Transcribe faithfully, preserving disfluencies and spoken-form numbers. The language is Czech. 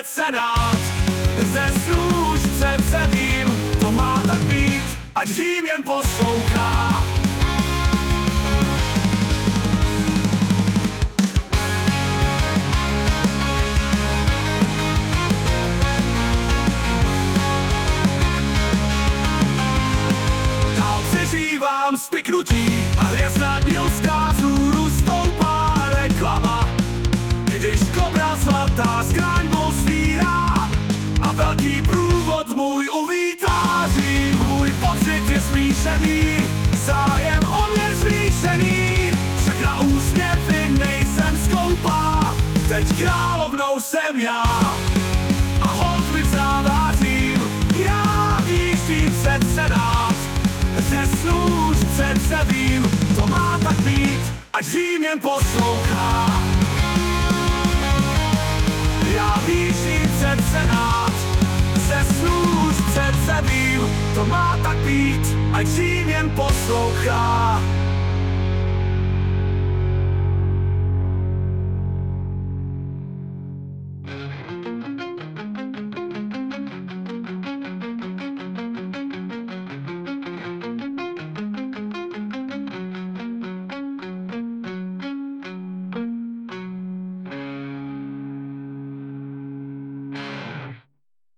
před senát. Ze snůž přece vím, to má tak být, ať Řím jen poslouchá. Dál přežívám spiknutí a hvězda dňovská vzhůru stoupá reklama. Když kobra zlatá skráň mou svírá a velký průvod můj uvítá Řím. Můj pocit je smíšený, zájem o mě zvýšený, však na úsměvy nejsem skoupá, teď královnou jsem já a hold mi vzdává Řím. Já výjíždím před senát, ze snůž přece vím, to má tak být, ať Řím jen poslouchá. Já výjíždím před senát, ze snůž přece vím, to má tak být, ať Řím jen poslouchá.